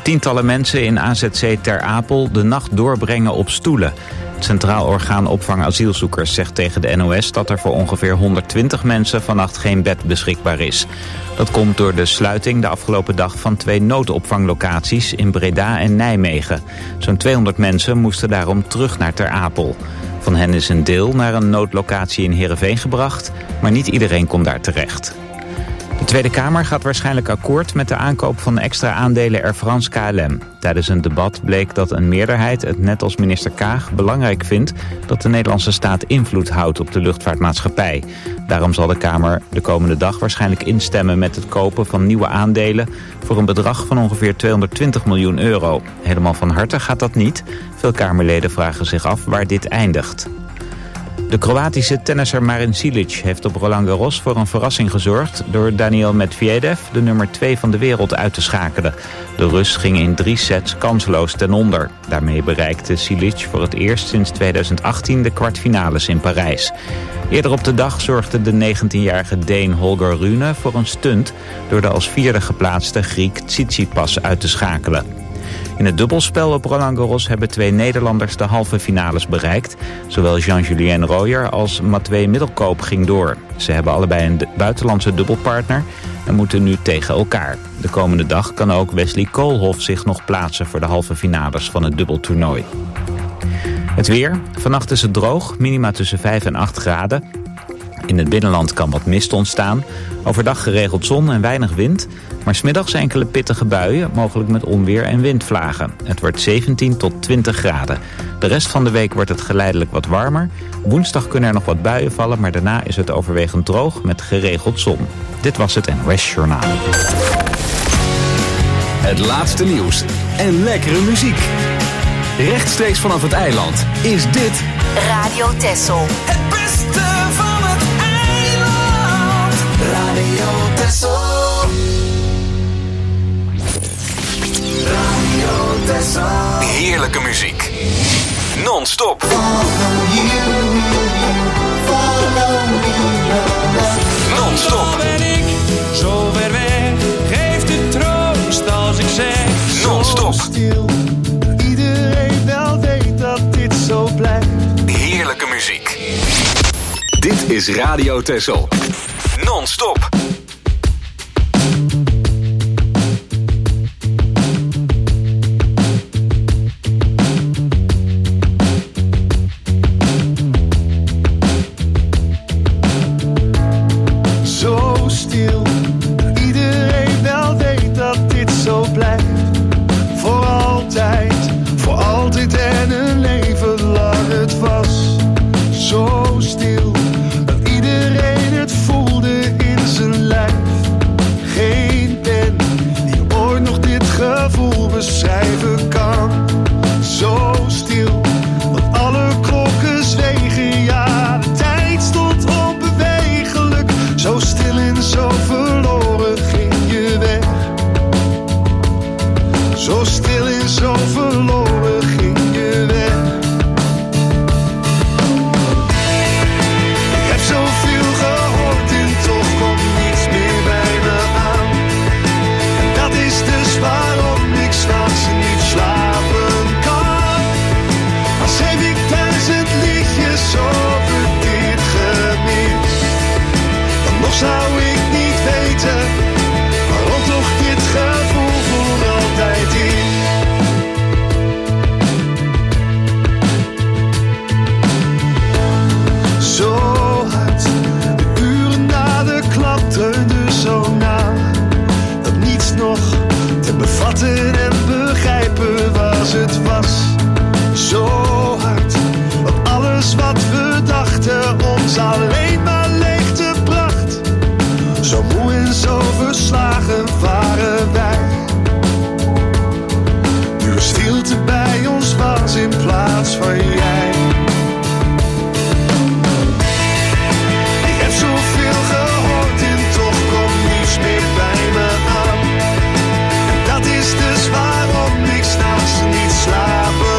tientallen mensen in AZC Ter Apel de nacht doorbrengen op stoelen. Het Centraal Orgaan Opvang Asielzoekers zegt tegen de NOS dat er voor ongeveer 120 mensen vannacht geen bed beschikbaar is. Dat komt door de sluiting de afgelopen dag van 2 noodopvanglocaties in Breda en Nijmegen. Zo'n 200 mensen moesten daarom terug naar Ter Apel. Van hen is een deel naar een noodlocatie in Heerenveen gebracht, maar niet iedereen komt daar terecht. De Tweede Kamer gaat waarschijnlijk akkoord met de aankoop van extra aandelen Air France KLM. Tijdens een debat bleek dat een meerderheid het net als minister Kaag belangrijk vindt dat de Nederlandse staat invloed houdt op de luchtvaartmaatschappij. Daarom zal de Kamer de komende dag waarschijnlijk instemmen met het kopen van nieuwe aandelen voor een bedrag van ongeveer 220 miljoen euro. Helemaal van harte gaat dat niet. Veel Kamerleden vragen zich af waar dit eindigt. De Kroatische tennisser Marin Cilic heeft op Roland Garros voor een verrassing gezorgd door Daniil Medvedev, de nummer 2 van de wereld, uit te schakelen. De Rus ging in 3 sets kansloos ten onder. Daarmee bereikte Cilic voor het eerst sinds 2018 de kwartfinales in Parijs. Eerder op de dag zorgde de 19-jarige Deen Holger Rune voor een stunt door de als 4e geplaatste Griek Tsitsipas uit te schakelen. In het dubbelspel op Roland Garros hebben 2 Nederlanders de halve finales bereikt. Zowel Jean-Julien Royer als Matwee Middelkoop ging door. Ze hebben allebei een buitenlandse dubbelpartner en moeten nu tegen elkaar. De komende dag kan ook Wesley Koolhof zich nog plaatsen voor de halve finales van het dubbeltoernooi. Het weer. Vannacht is het droog, minima tussen 5 en 8 graden. In het binnenland kan wat mist ontstaan. Overdag geregeld zon en weinig wind. Maar 's middags enkele pittige buien, mogelijk met onweer en windvlagen. Het wordt 17 tot 20 graden. De rest van de week wordt het geleidelijk wat warmer. Woensdag kunnen er nog wat buien vallen, maar daarna is het overwegend droog met geregeld zon. Dit was het NOS Journaal. Het laatste nieuws en lekkere muziek. Rechtstreeks vanaf het eiland is dit Radio Texel. Het beste van het eiland. Radio Texel. Radio Texel. heerlijke muziek. Non-stop. Non-stop. Ben ik zo ver weg, geeft het troost als ik zeg. Non-stop. Stil, iedereen wel weet dat dit zo blijft. Heerlijke muziek. Dit is Radio Texel. Non-stop. Zo stil, iedereen wel weet dat dit zo blijft. Voor altijd en een leven lang het was. Zo stil, dat iedereen het voelde in zijn lijf. Geen pen die ooit nog dit gevoel beschrijven kan. Zo stil, dat alle klokken zwegen, ja, de tijd stond onbewegelijk. Zo stil en zo verloren ging je weg. Zo stil en zo verloren ging je weg. Ik heb zoveel gehoord en toch komt niets meer bij me aan. En dat is dus waarom ik 's nachts niet slapen kan. Al schreef ik 1000 liedjes over dit gemis, dan nog zou ik niet weten waarom toch dit gevoel voor altijd is. Zo hard, de uren na de klap dreunden zo na, dat niets nog te bevatten en begrijpen was het was. Zo hard, dat alles wat we dachten ons alleen maar leegte bracht. Zo moe en zo verslagen waren wij, nu er stilte bij ons was in plaats van jij. Ik heb zoveel gehoord en toch komt niets meer bij me aan. En dat is dus waarom ik 's nachts niet slapen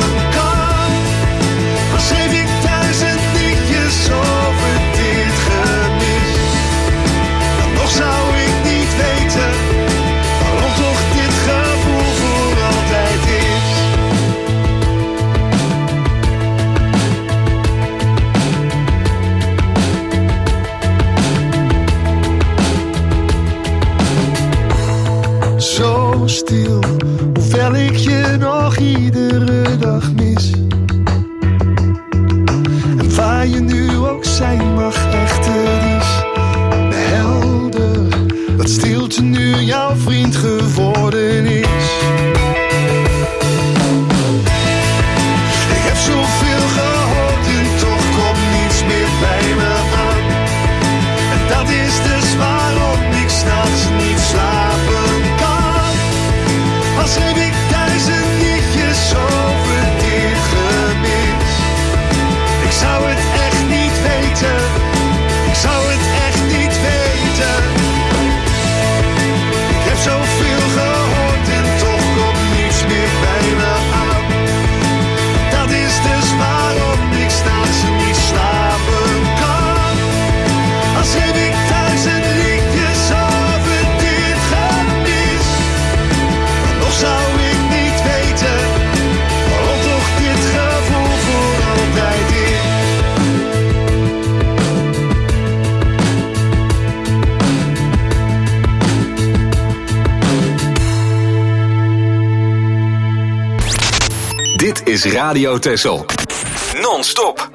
hoewel ik je nog iedere dag mis. En waar je nu ook zijn mag, echt het is helder dat stilte nu jouw vriend geworden is. Ik heb zoveel gehoord en toch komt niets meer bij me aan. En dat is dus waarom ik 's nachts niet slapen kan. Als heb ik 1000 liedjes over dit gemis. Ik zou het echt niet weten. Ik zou het echt niet weten. Ik heb zoveel gehoord en toch komt niets meer bij me aan. Dat is dus waarom ik 's nachts niet slapen kan. Als heb ik 1000 liedjes over dit gemis. Nog zou ik niet weten waarom toch dit gevoel voor altijd is. Dit is Radio Texel. Non-stop.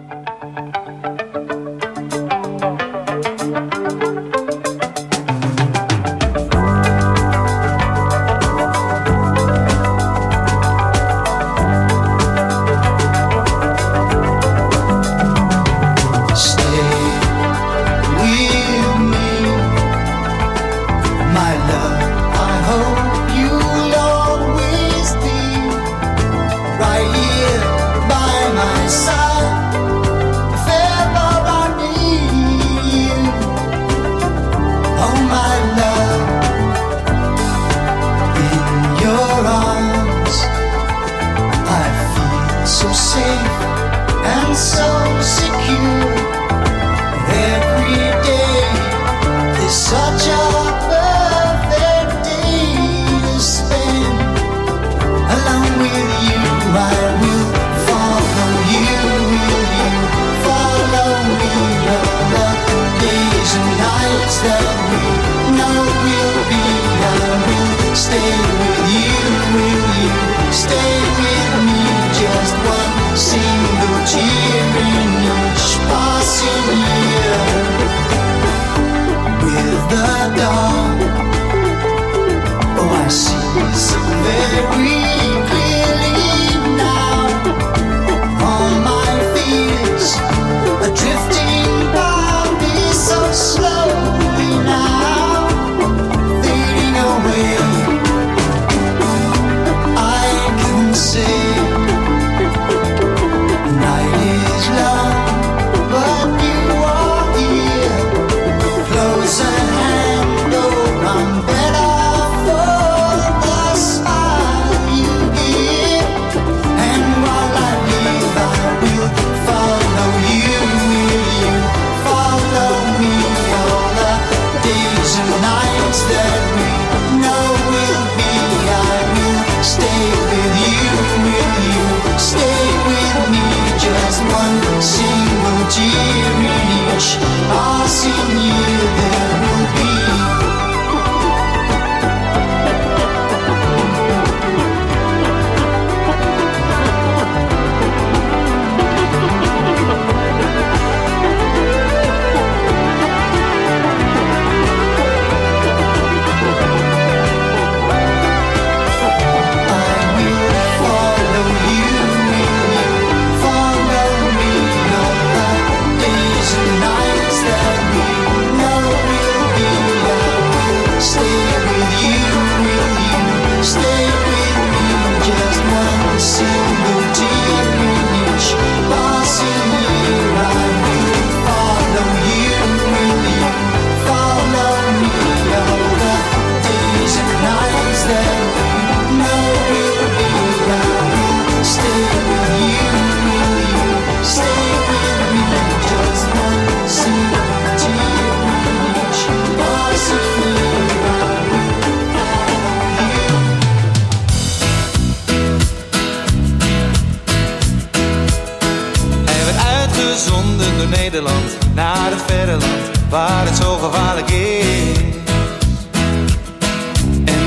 naar het verre land waar het zo gevaarlijk is. En thuis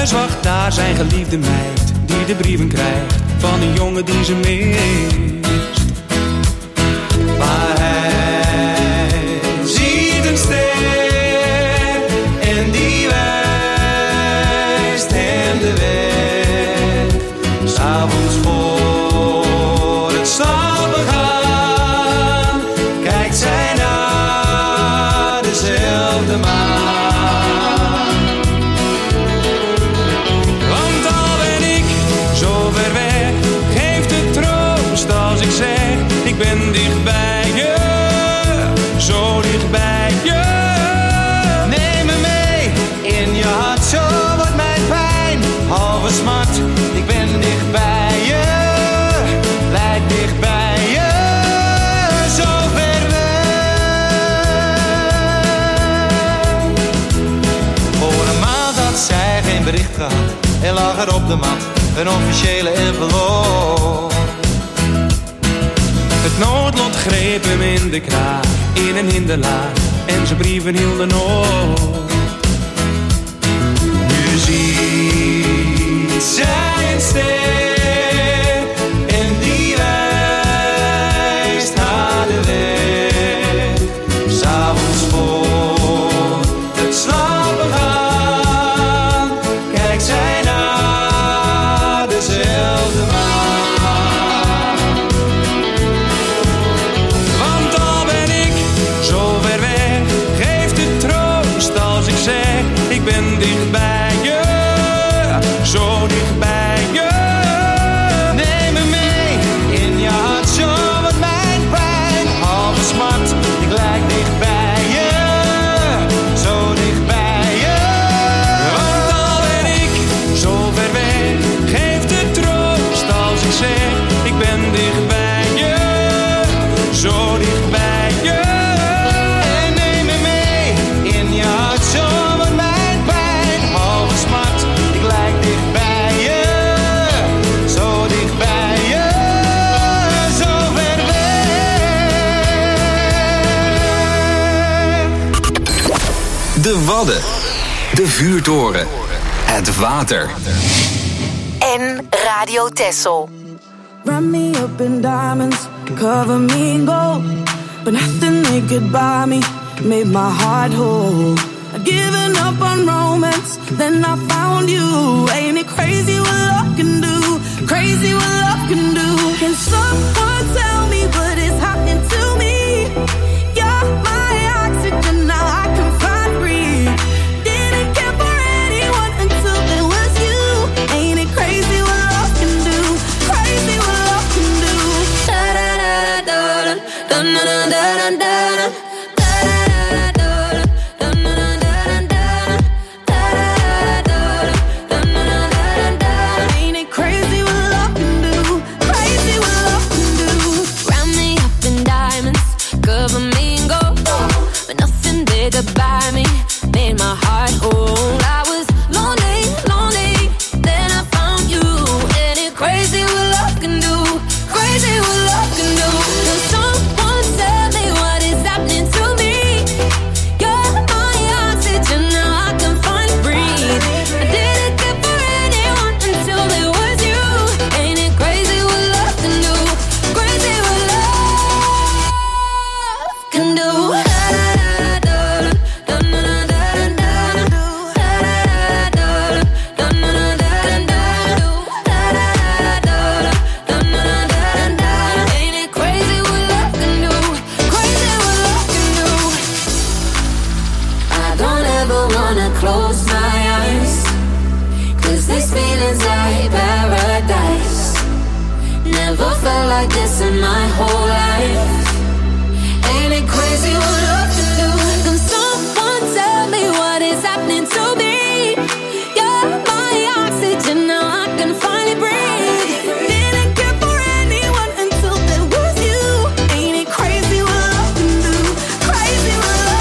thuis wacht daar zijn geliefde meid, die de brieven krijgt van een jongen die ze mist. Maar hij ziet een ster en die wijst hem de weg. 'S avonds voor het slapen gaan kijkt zij naar dezelfde maan. Want al ben ik zo ver weg, geeft het troost als ik zeg: ik ben dicht bij je, zo dicht bij je. Neem me mee in je hart, zo wordt mijn pijn halve smart. Ik ben dicht bij je, blijf dicht bij je, zo ver weg. Voor een maand had zij geen bericht gehad en lag er op de mat een officiële envelop. Het noodlot greep hem in de kraag, in een hinderlaag, en zijn brieven hielden op. Nu ziet zij een ster en die wijst haar de weg. 'S avonds voor het slapen gaan kijkt zij naar dezelfde maan. Want al ben ik zo ver weg, geeft het troost als ik zeg: ik ben dicht bij je, zo dicht bij je. Neem me mee in je hart, zo wordt mijn pijn halve smart. Ik lijk dicht bij je, zo dicht bij je. Want al ben ik zo ver weg, geeft het troost als ik zeg: ik ben dicht bij je, zo dicht bij je. En neem me mee in je hart, zo wordt mijn pijn halve smart. Ik lijk dicht bij je, zo dicht bij je, zo ver weg. De Wadden, de vuurtoren, het water. En Radio Texel. Wrap me up in diamonds, cover me in gold, but nothing they could buy me made my heart whole. I'd given up on romance, then I found you. Ain't it crazy what love can do? Crazy what love can do. Can someone tell me what is happening to me? You're my oxygen, now I can find breathe. Didn't care for anyone until it was you. Ain't it crazy what love can do? Crazy what love can do. Da da da da da da da da da da. By me, made my heart whole. I was lonely, lonely, then I found you. And it's crazy what love can do, crazy what love can do. Can someone tell me what is happening to me? You're my oxygen, now I can finally breathe. I didn't care for anyone until it was you. Ain't it crazy what love can do, crazy what love can do. Close my eyes, 'cause these feelings like paradise. Never felt like this in my whole life. Ain't it crazy what love can do? Can someone tell me what is happening to me? You're my oxygen, now I can finally breathe. Didn't care for anyone until there was you. Ain't it crazy what love can do? Crazy what love.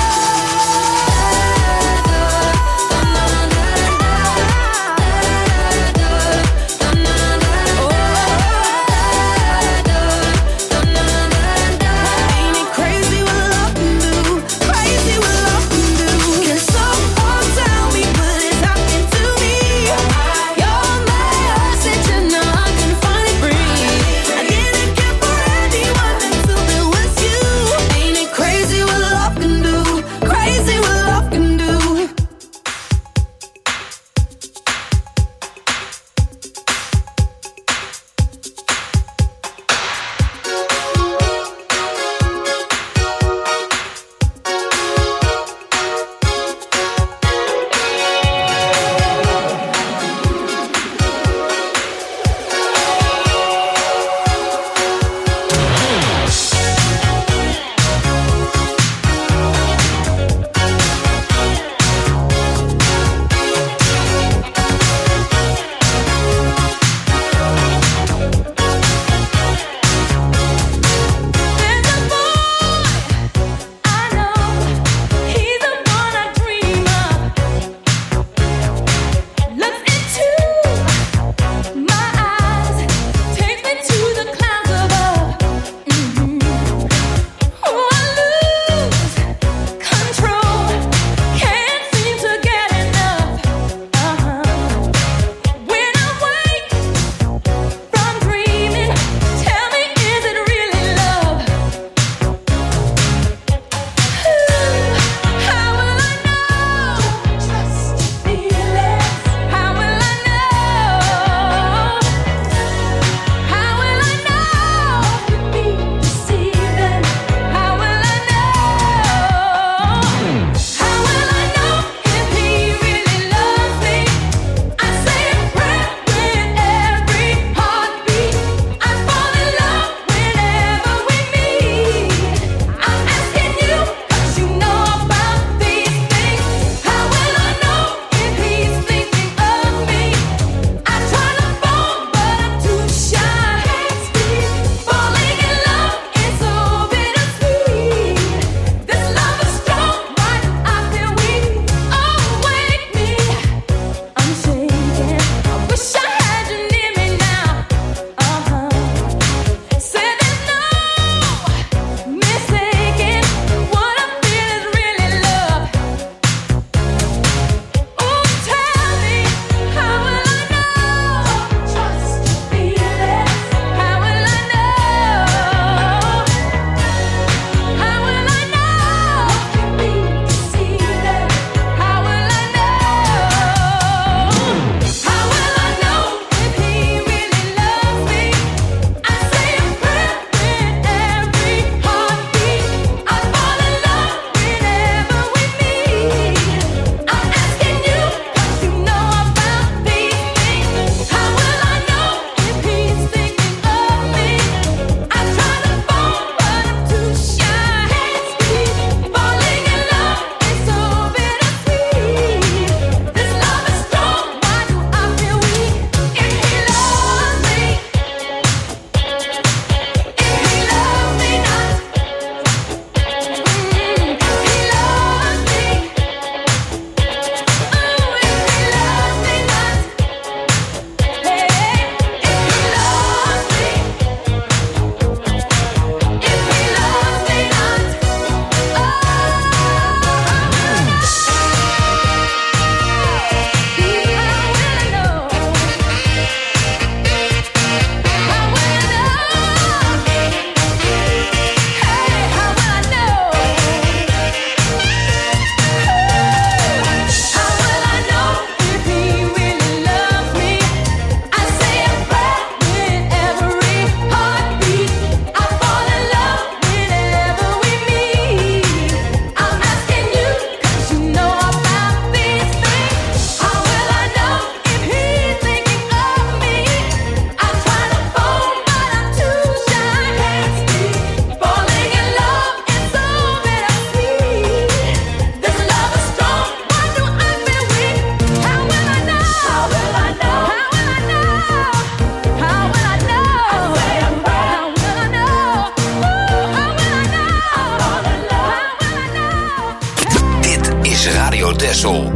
Texel.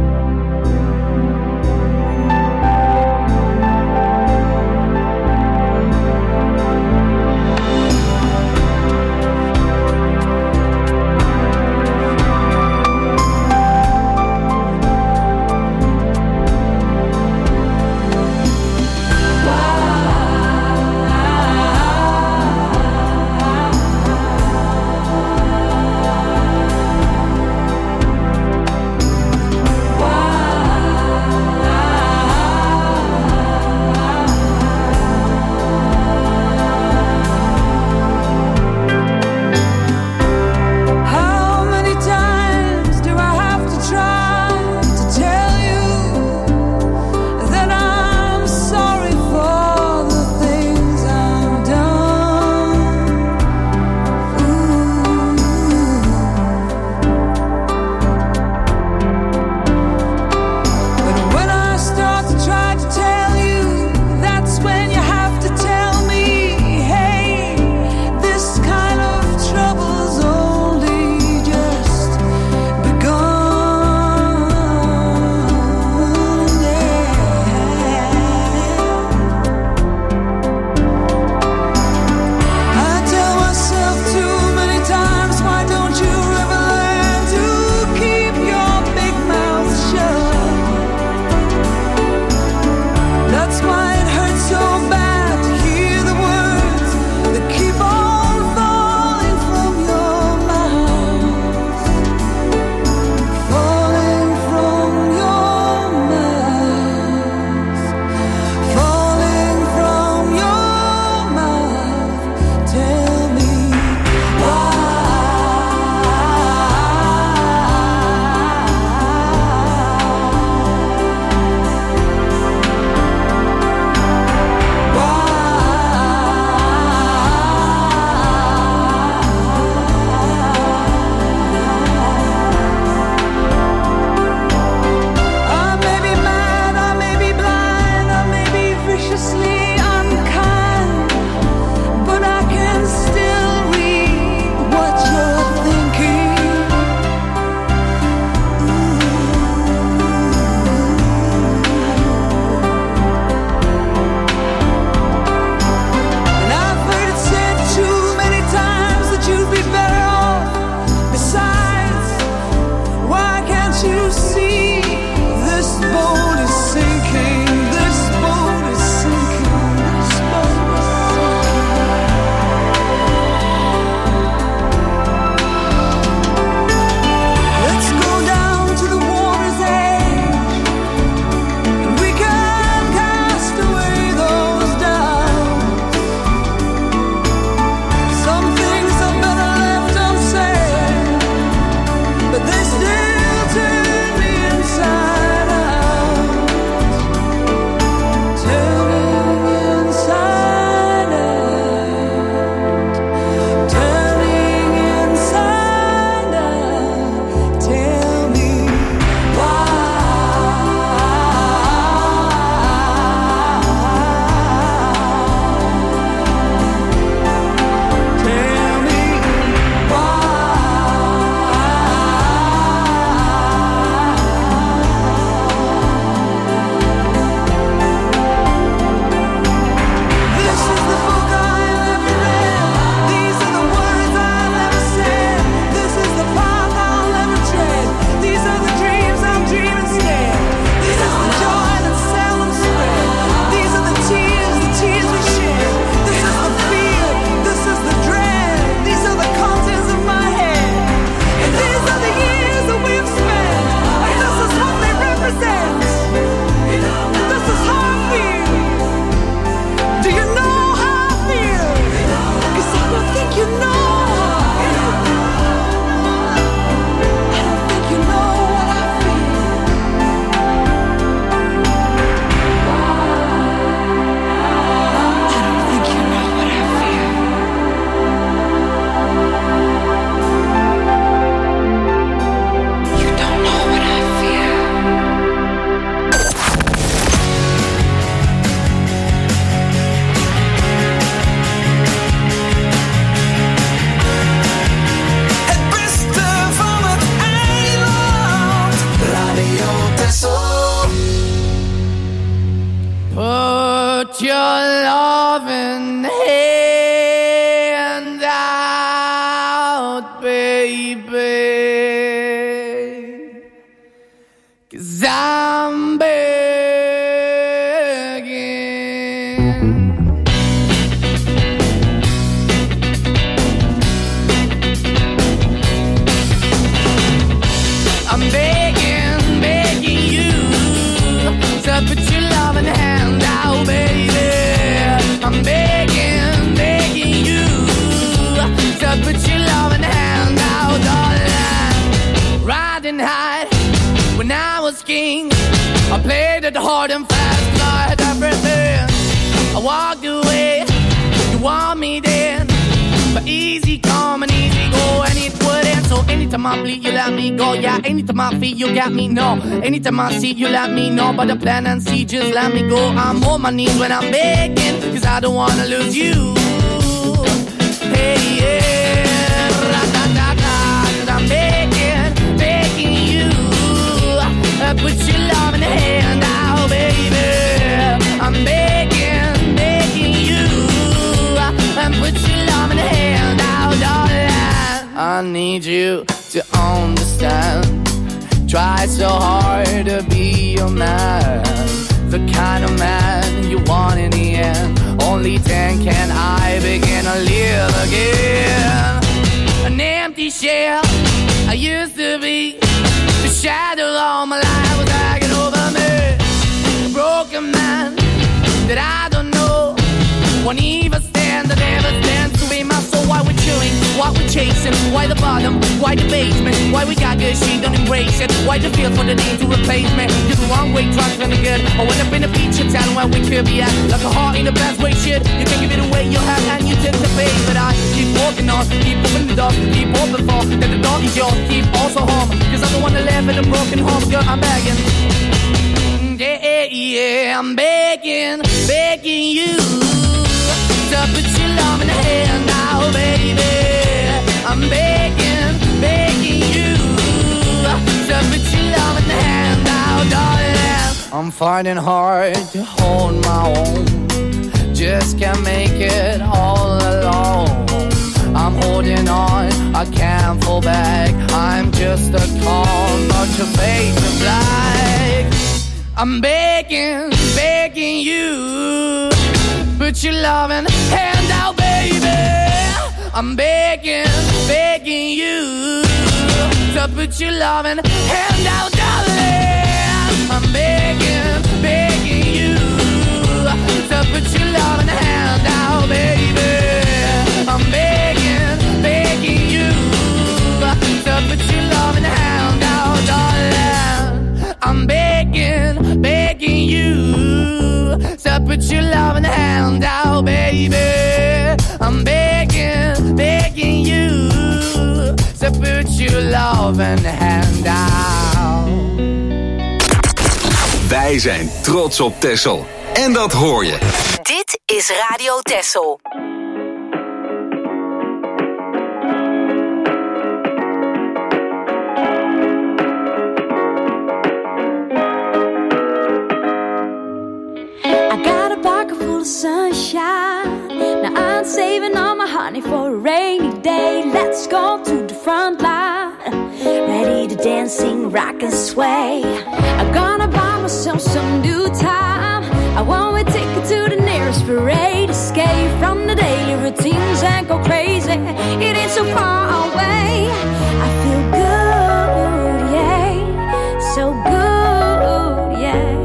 loving hand out, baby, 'cause I'm king. I played it hard and fast, I had everything. I walked away, you want me then, but easy come and easy go, and it wouldn't. So anytime I bleed, you let me go. Yeah, anytime I feel, you got me, no. Anytime I see, you let me know. But the plan and see, just let me go. I'm on my knees when I'm begging, 'cause I don't wanna lose you. Hey, yeah, ra-da-da-da, 'cause I'm begging, begging you. Put your love in the hand now, baby. I'm begging, begging you. And put your love in the hand now, darling. I need you to understand. Try so hard to be your man, the kind of man you want in the end. Only then can I begin to live again. An empty shell I used to be. The shadow all my life was hanging over me. A broken man that I don't know. Won't even stand, that never stands to be my soul. Why we're chewing, why we're chasing, why the bottom, why the basement, why we got good, she don't embrace it. Why the feel for the need to replace me? You're the wrong way, trying to be good. I went up in a feature town where we could be at. Like a heart in the best way, shit. You can give it away, you have, and you tend to pay. But I keep walking on, keep opening the door, keep open for that the dog is yours, keep also home. 'Cause I don't wanna live in a broken home, girl, I'm begging. Yeah, yeah, I'm begging, begging you to put your love in the hand now, baby. I'm begging, begging you to put your love in the hand now, darling. I'm finding hard to hold my own, just can't make it all alone. I'm holding on, I can't fall back. I'm just a call, not your face of black. I'm begging, begging you, put your loving hand out, baby. I'm begging, begging you to put your loving hand out, darling. I'm begging, begging you to put your loving hand out, baby. I'm begging, begging you to put your loving hand out, darling. I'm begging, begging you to put your loving hand out, baby. I'm begging, begging you to put your loving hand out. Wij zijn trots op Texel. En dat hoor je. Dit is Radio Texel. Sunshine. Now I'm saving all my honey for a rainy day. Let's go to the front line, ready to dance, sing, rock and sway. I'm gonna buy myself some new time. I want a ticket to the nearest parade. Escape from the daily routines and go crazy. It ain't so far away. I feel good, yeah, so good, yeah.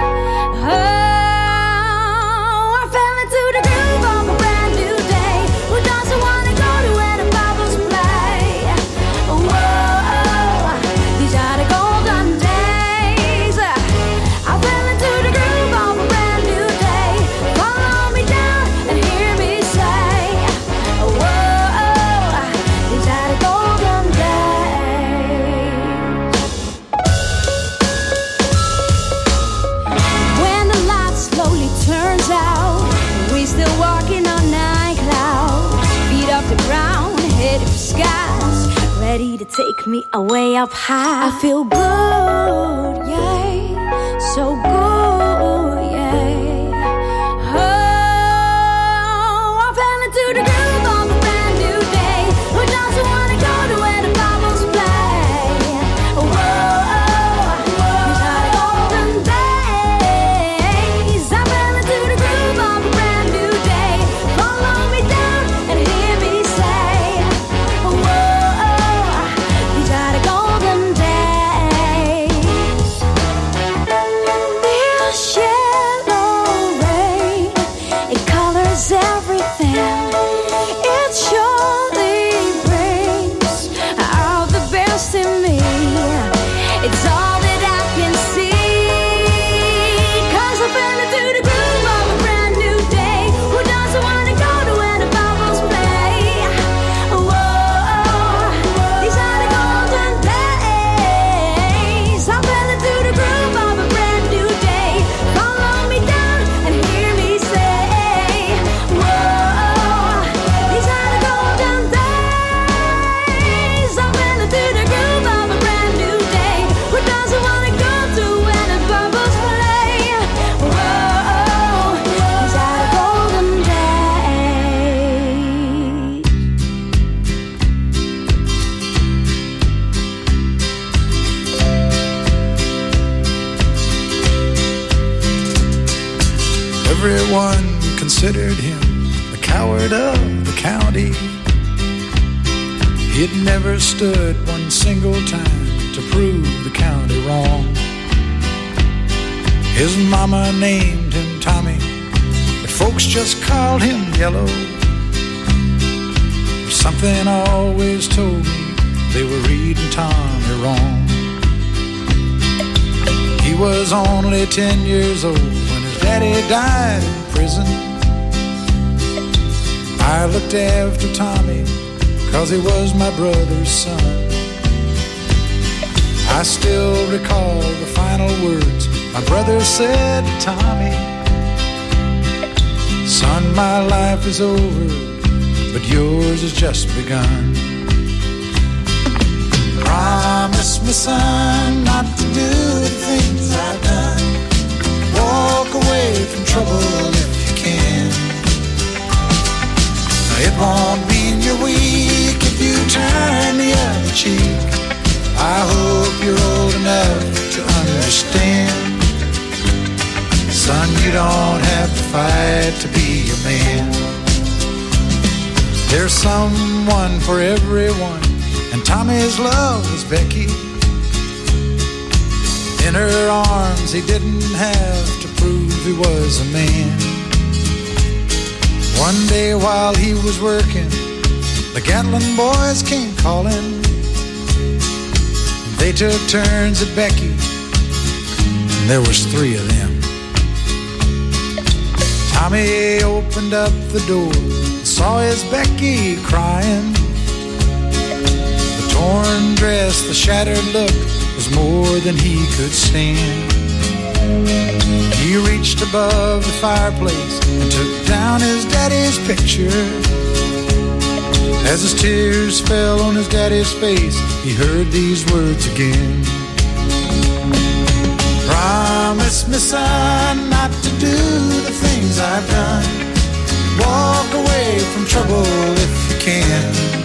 Ready to take me away up high. I feel good, yeah, so good, yeah. Oh, is everything. It surely brings out the best in me. It's all that I can see, 'cause I fell into the groove of a brand new day. Who doesn't want to go to where the bubbles play? Whoa, these are the golden days. I fell into the groove of a brand new day. Follow me down and hear me say, whoa, these are the golden days. I fell into the groove of a brand new day. Who doesn't want to go to where the bubbles play? Whoa, these are the golden days. Everyone considered him the coward of the county. He'd never stood one single time to prove the county wrong. His mama named him Tommy, but folks just called him Yellow. Something always told me they were reading Tommy wrong. He was only 10 years old when his daddy died in prison. I looked after Tommy 'cause he was my brother's son. I still recall the final words my brother said to Tommy. Son, my life is over, but yours has just begun. Promise me, son, not to do the things I've done. Walk away from trouble if you can. It won't mean you're weak if you turn the other cheek. I hope you're old enough to understand. Son, you don't have to fight to be a man. There's someone for everyone, and Tommy's love was Becky. In her arms he didn't have to prove he was a man. One day while he was working, the Gatlin boys came calling. They took turns at Becky, and there was 3 of them. Tommy opened up the door and saw his Becky crying. The torn dress, the shattered look was more than he could stand. He reached above the fireplace and took down his daddy's picture. As his tears fell on his daddy's face, he heard these words again. Promise me, son, not to do the things I've done. Walk away from trouble if you can.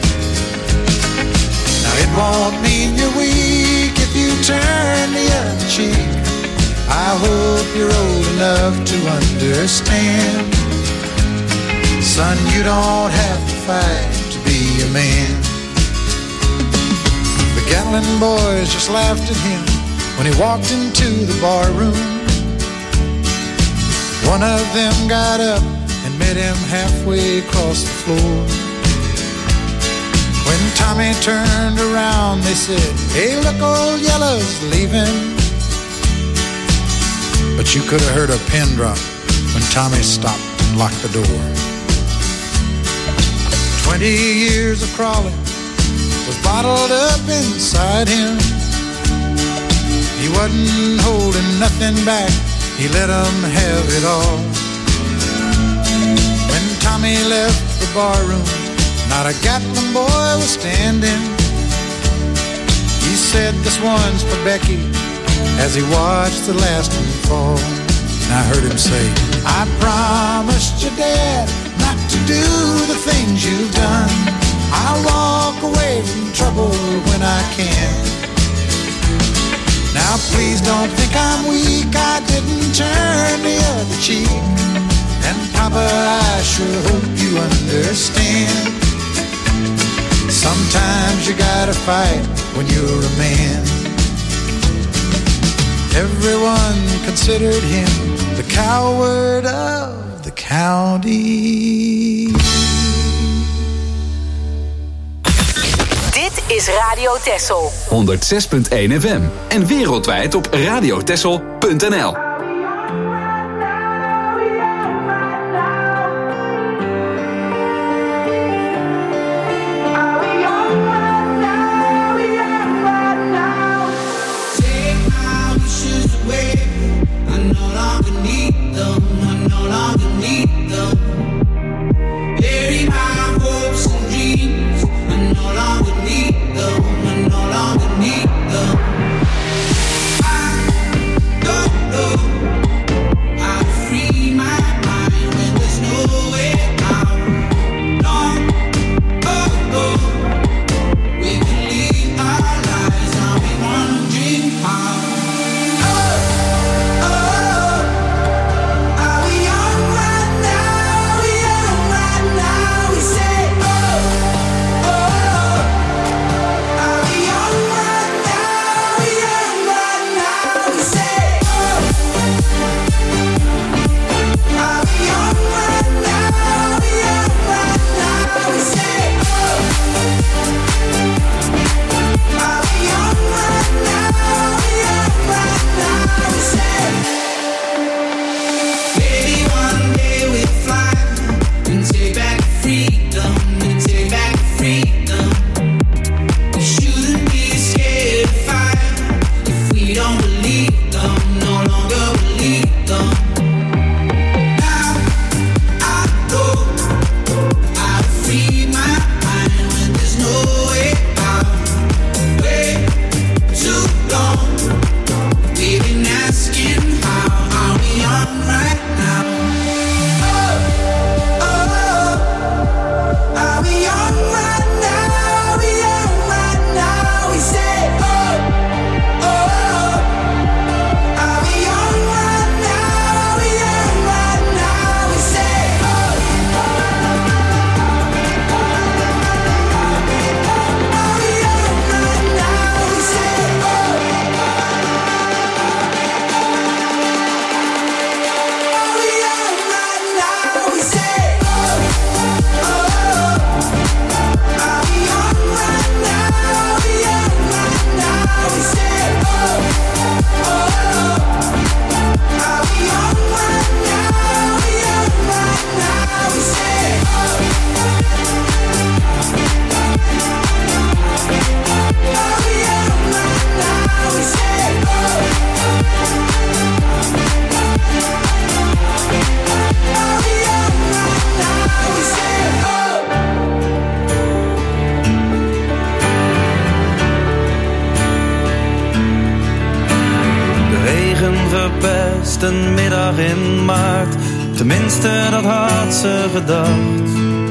Now it won't mean you're weak if you turn the other cheek. I hope you're old enough to understand. Son, you don't have to fight to be a man. The Gatlin boys just laughed at him when he walked into the bar room. One of them got up and met him halfway across the floor. When Tommy turned around, they said, "Hey, look, old Yellow's leaving." But you could have heard a pin drop when Tommy stopped and locked the door. 20 years of crawling was bottled up inside him. He wasn't holding nothing back, he let them have it all. When Tommy left the barroom, not a Gatlin boy was standing. He said, "This one's for Becky," as he watched the last one fall. And I heard him say, "I promised your dad not to do the things you've done. I'll walk away from trouble when I can. Now please don't think I'm weak, I didn't turn the other cheek. And Papa, I sure hope you understand. Sometimes you gotta fight when you're a man." Everyone considered him the coward of the county. Dit is Radio Texel. 106.1 FM en wereldwijd op radiotexel.nl. Een middag in maart, tenminste dat had ze gedacht.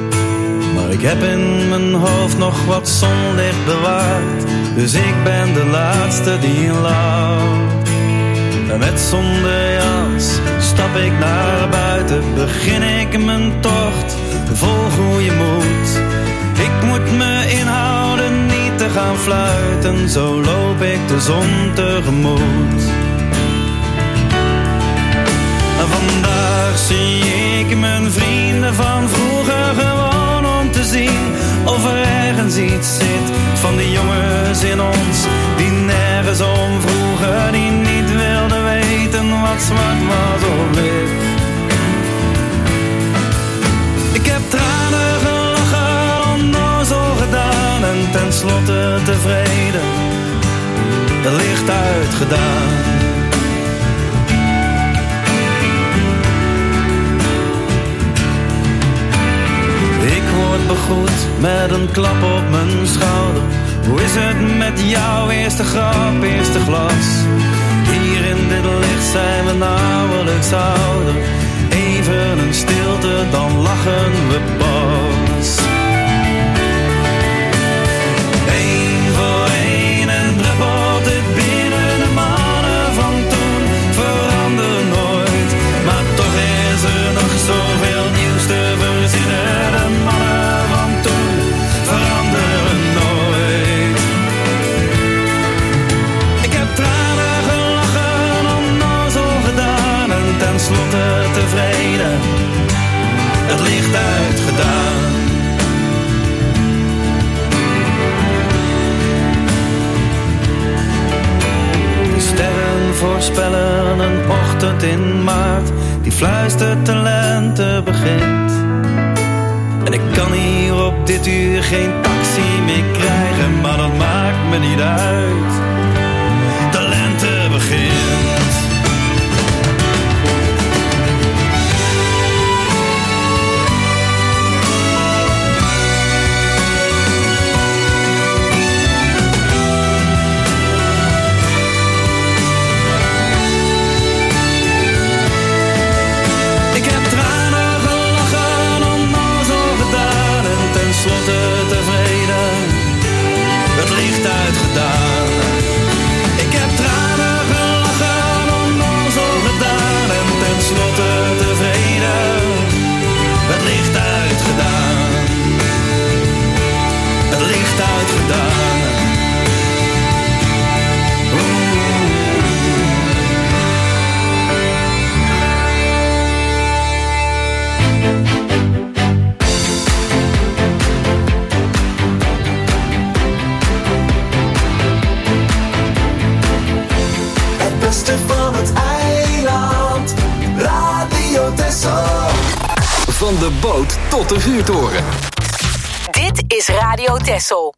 Maar ik heb in mijn hoofd nog wat zonlicht bewaard, dus ik ben de laatste die lacht. En met zonder jas stap ik naar buiten, begin ik mijn tocht vol goede moed. Ik moet me inhouden niet te gaan fluiten, zo loop ik de zon tegemoet. Vandaag zie ik mijn vrienden van vroeger gewoon om te zien of er ergens iets zit van die jongens in ons die nergens om vroegen, die niet wilden weten wat zwart was of wit. Ik heb tranen gelachen, onnozel gedaan en tenslotte tevreden, de licht uitgedaan. Begroet met een klap op mijn schouder. Hoe is het met jou? Eerste grap, eerste glas. Hier in dit licht zijn we nauwelijks ouder. Even een stilte, dan lachen we pas. Eén voor één en druppelt het binnen. De mannen van toen veranderen nooit. Maar toch is er nog zoveel nieuws te verzinnen. De mannen van toen veranderen nooit. Ik heb tranen gelachen, onnozel gedaan en tenslotte tevreden, fluistert de lente begint. En ik kan hier op dit uur geen taxi meer krijgen, maar dat maakt me niet uit. De lente begint. Tevreden, het licht uitgedaan. Ik heb tranen gelachen, onnozel gedaan. En tenslotte tevreden, het licht uitgedaan. Het licht uitgedaan. Van het eiland, Radio Texel. Van de boot tot de vuurtoren. Dit is Radio Texel.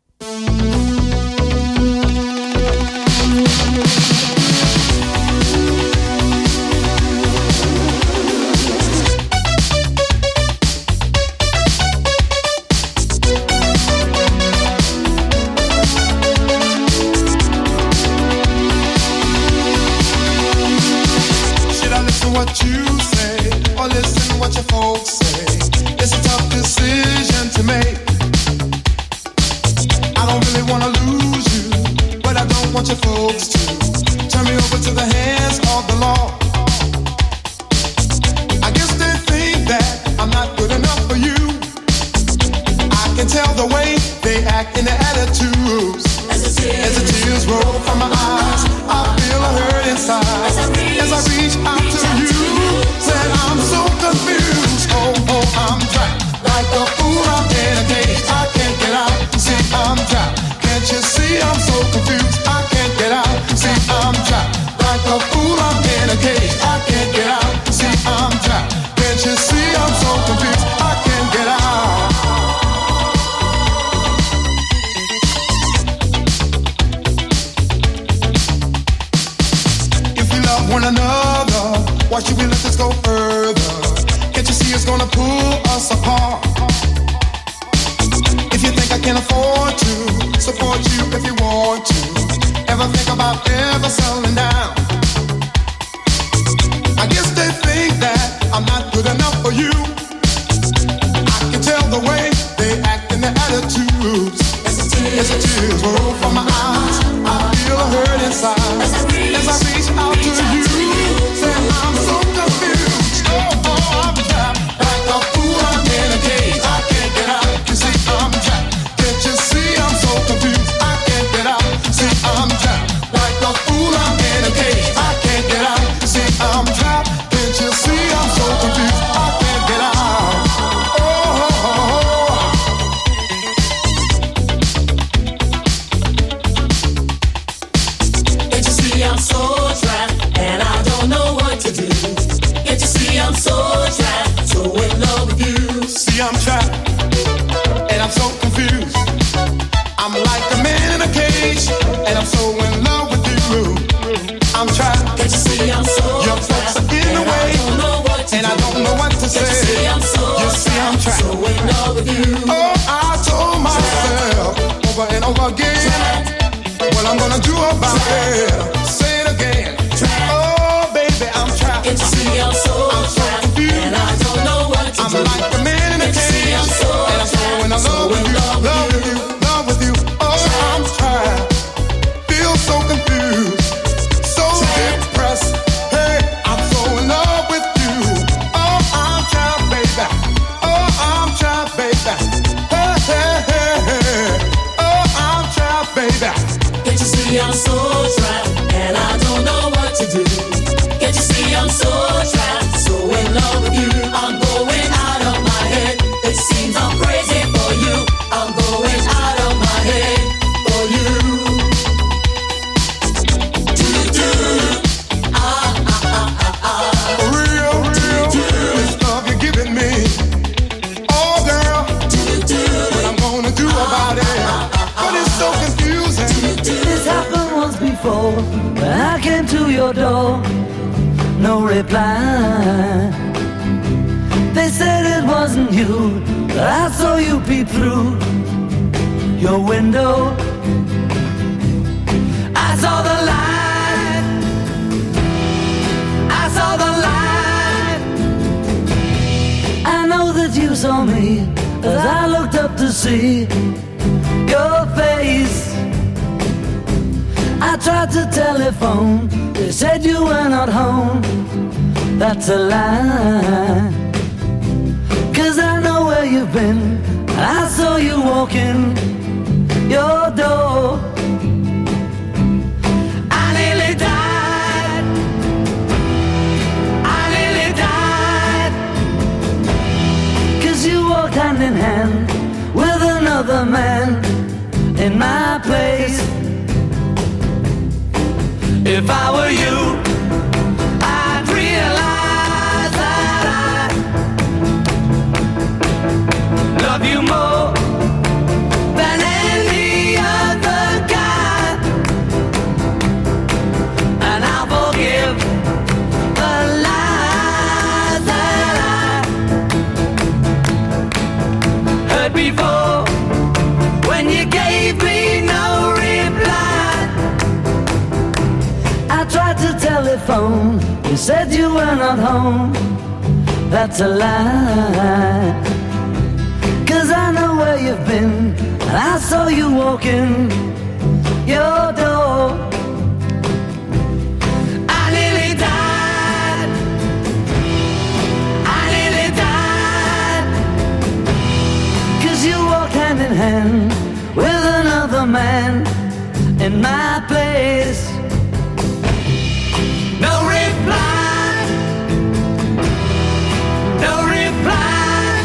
What you say, or listen what your folks say. It's a tough decision to make. I don't really wanna lose you, but I don't want your folks to turn me over to the hands of the law. I guess they think that I'm not good enough for you. I can tell the way they act in their attitudes. As the tears roll from my eyes, I feel a hurt inside. As I reach out to you, said I'm so confused. Oh, I'm trapped like a fool. I'm in a cage. I can't get out. See, I'm trapped. Can't you see I'm so confused? I can't get out. See, I'm trapped like a fool. I'm in a cage. I can't get out. See, I'm trapped. Can't you see I'm so confused? I can't get out. One another, why should we let this go further? Can't you see it's gonna pull us apart? If you think I can afford to support you if you want to, ever think about ever settling down? I guess they think that I'm not good enough for you. I can tell the way they act in their attitudes. As the tears roll from my eyes, I feel a hurt inside. As I reach out to you, say I'm so confused. Oh, I'm trapped like a fool. I'm in a cage. I can't get out. You see, I'm trapped. Can't you see I'm so confused? I can't get out. See, I'm trapped like a fool. I'm in a cage. I can't get out. See, I'm trapped. Can't you see I'm so confused? I can't get out. I'm so trapped and I don't know what to do. Can't you see I'm so trapped, so in love with you? See, I'm trapped and I'm so confused. I'm like a man in a cage and I'm so in love with you. I'm trapped. Can't you see I'm so your folks are in the way and I don't know what to say. You see I'm trapped, so in love with you. Oh, I told myself over and over again what I'm gonna do about it. Say it again. Oh, baby, I'm trapped. Can't you see I'm so trapped, and I don't know what to do. I'm like a man in a cage, and I'm so in love with you, love with you, love with you. Oh, I'm trapped. Feel so confused, so depressed. Hey, I'm so in love with you. Oh, I'm trapped, baby. Oh, I'm trapped, baby. Hey, hey, hey, hey. Oh, I'm trapped, baby. Can't you see I'm so trapped, and I don't know what to do. Can't you see I'm so trapped, so in love with you. I'm going out of my head. It seems I'm crazy for you. I'm going out of my head for you. Do do. Ah ah ah ah ah. For real, real. I came to your door, no reply. They said it wasn't you, but I saw you peep through your window. I saw the light, I saw the light. I know that you saw me as I looked up to see your face. I tried to telephone, they said you were not home. That's a lie, 'cause I know where you've been. I saw you walking your door. I nearly died, I nearly died, 'cause you walked hand in hand with another man in my place. If I were you, I'd realize that I love you more than any other guy, and I'll forgive the lies that I heard before when you gave me no reply. I tried to telephone, you said you were not home. That's a lie, 'cause I know where you've been, and I saw you walking your door. I nearly died, I nearly died, 'cause you walked hand in hand with another man in my place. No reply, no reply.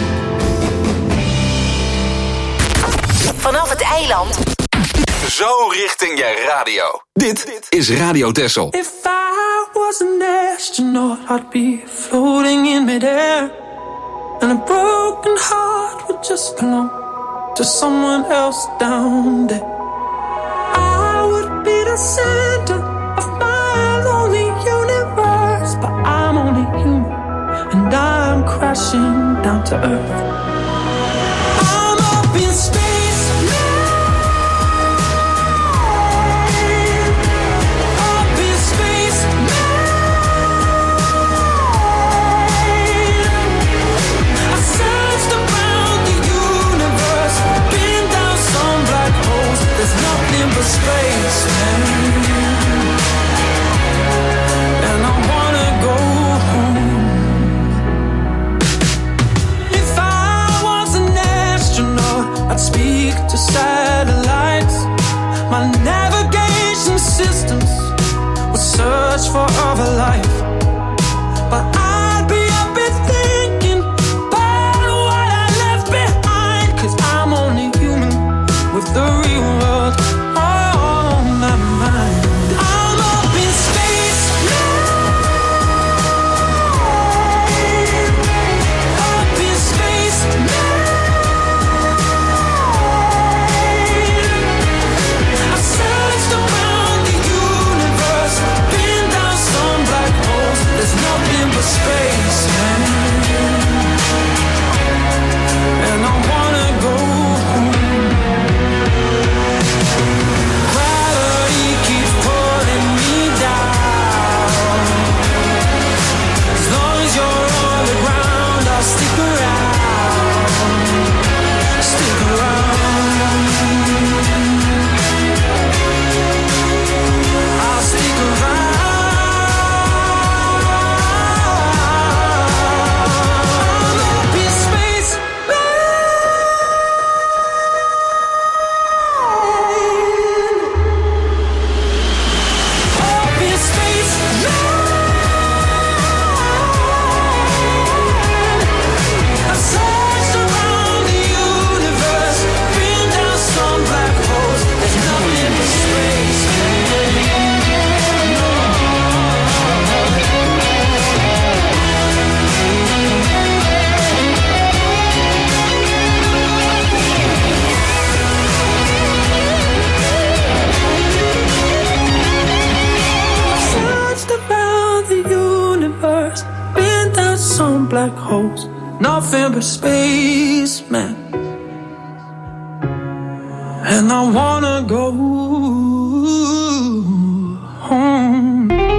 Vanaf het eiland. Zo richting je radio. Dit is Radio Texel. If I was an astronaut, I'd be floating in midair, and a broken heart would just belong to someone else down there. I would be the center of my lonely universe, but I'm only human, and I'm crashing down to earth. I'm up in space now, up in space now. I searched around the universe, been down some black holes. There's nothing but space, man. And I wanna go home. If I was an astronaut, I'd speak to satellites. My navigation systems would search for other life, but I'd be up and thinking about what I left behind, 'cause I'm only human with the real world on my mind. I'm up in space now, up in space now. I searched around the universe, been down some black hole. holds nothing but space, man. And I wanna go home.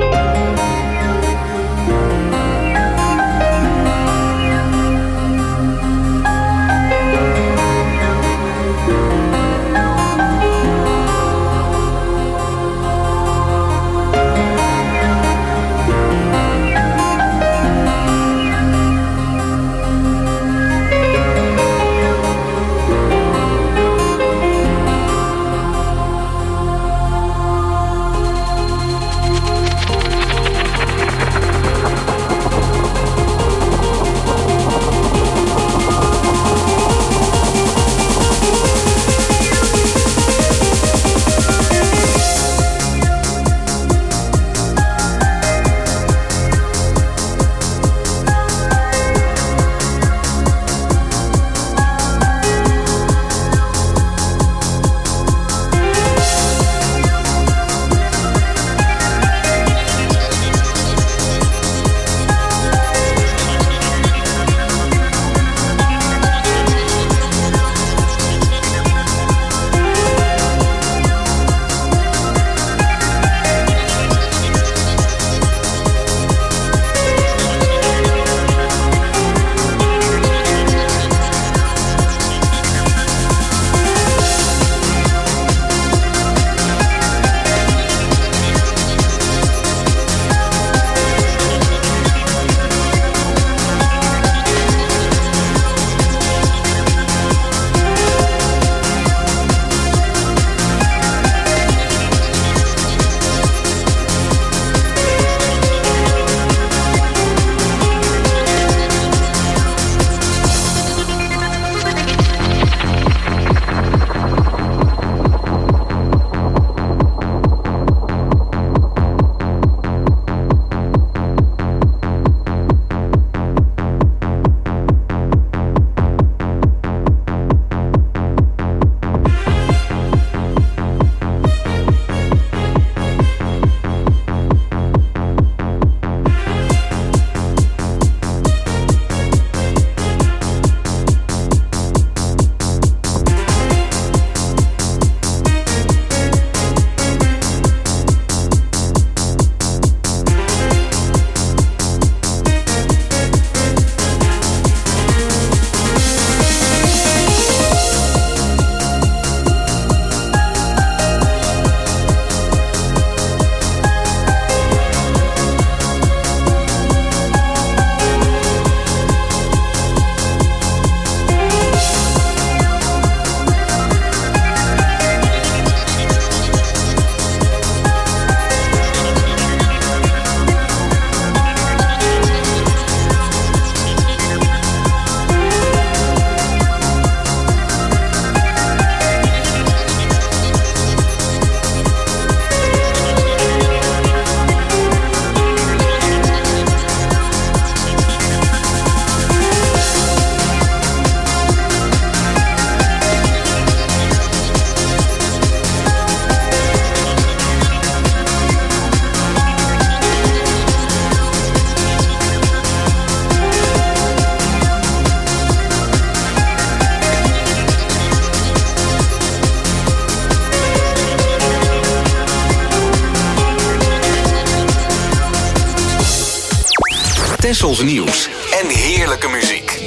Tessels nieuws en heerlijke muziek.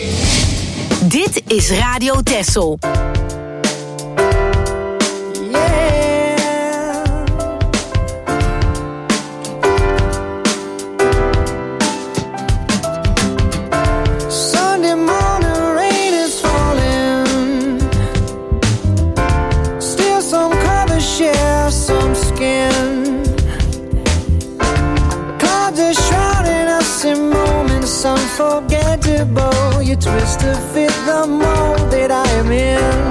Dit is Radio Tessel. Unforgettable, you twist to fit the mold that I am in.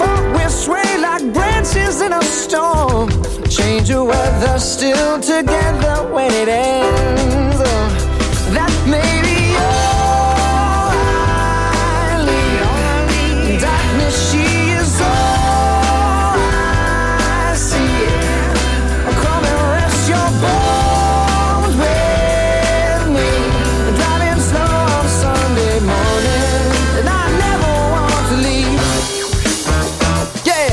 we sway like branches in a storm. Change the weather, still together when it ends. That may be all I need. Darkness, she is all I see. Come and rest your bones with me. Driving slow on Sunday morning, and I never want to leave. Yeah.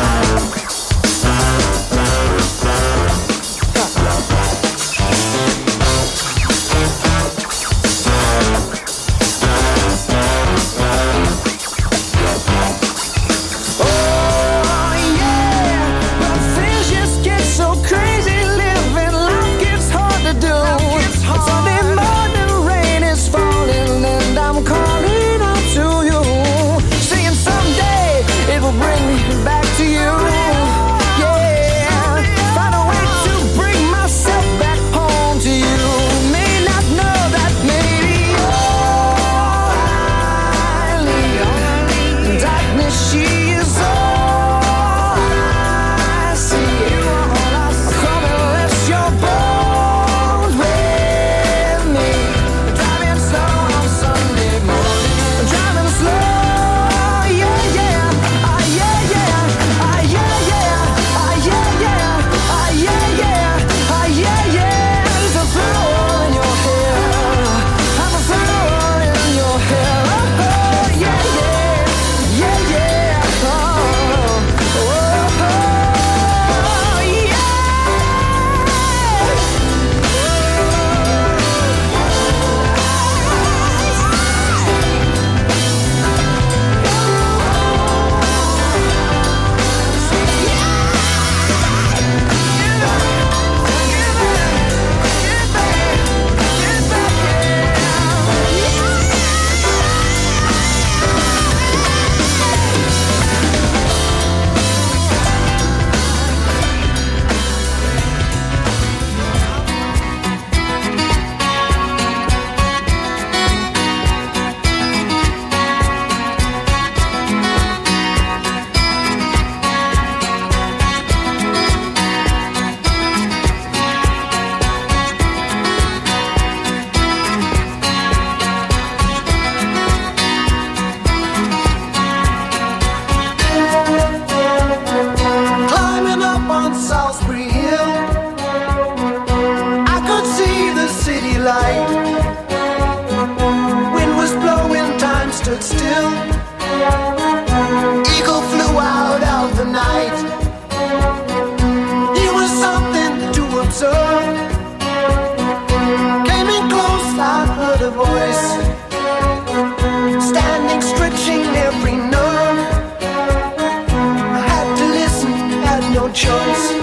Standing, stretching every nerve. I had to listen, had no choice.